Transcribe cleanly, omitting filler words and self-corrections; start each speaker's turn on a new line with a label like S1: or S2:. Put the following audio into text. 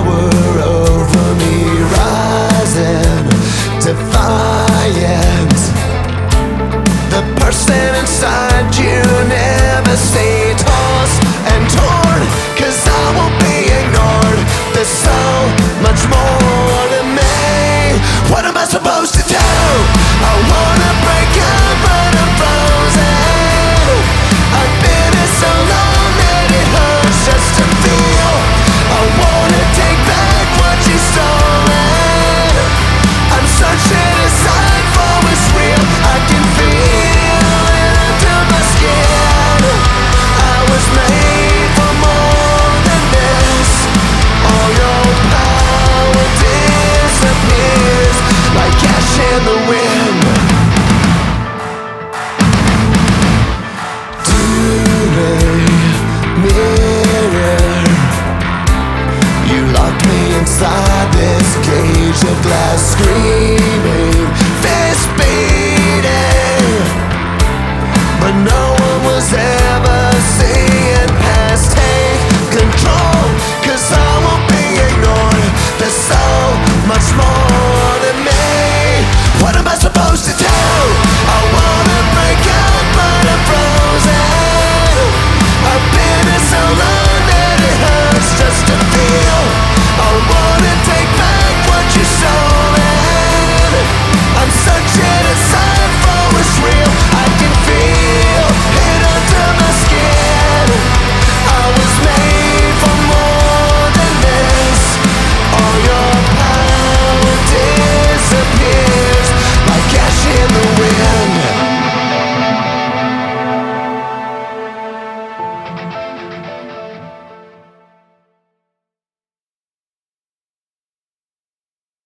S1: power over me, rising defiant. The person inside you never stay tossed and torn, 'cause I won't be ignored. There's so much more to me. What am I supposed to do? I wanna break up but I'm frozen. I've been here so long that it hurts just to feel. I wanna take back what you stolen. I'm searching inside for what's real. I can feel it under my skin. I was made for more than this. All your power disappears like ash in the wind. Mirror, you locked me inside this cage of glass, screaming